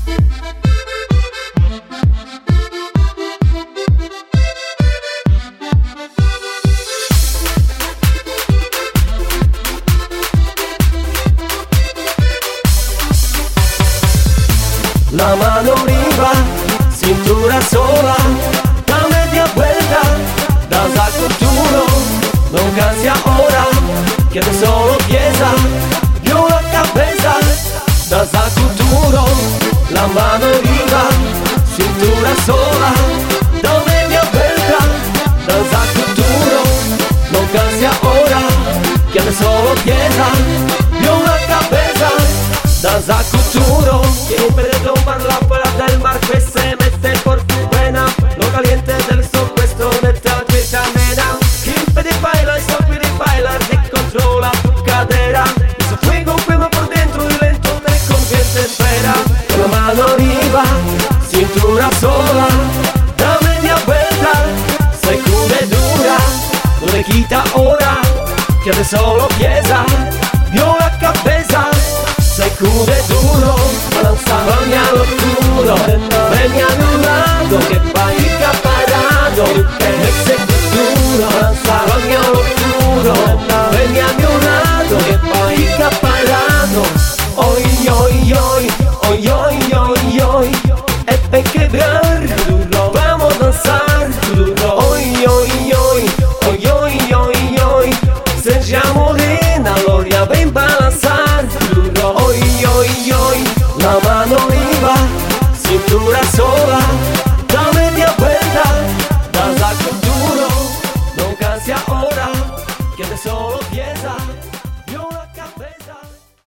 La mano arriba, cintura sola, da media vuelta, da saco duro, no cansa ahora, que te solo piensa, dio la cabeza, da saco duro, la mano arriba, cintura sola, da media vuelta, da saco duro, no cansa ahora, que te solo piensa, dio la cabeza, da saco duro, que impide tomar la palabra del mar que se mete por tu pena, lo caliente del sol questo mete a questa nena, que impide bailar y solo pide bailar, te controla tu cadera, hizo fuego quema por dentro y lento te convierte en pera, con la mano arriba, cintura sola, da media vuelta, sacude dura, no le quita hora, que te solo piensa.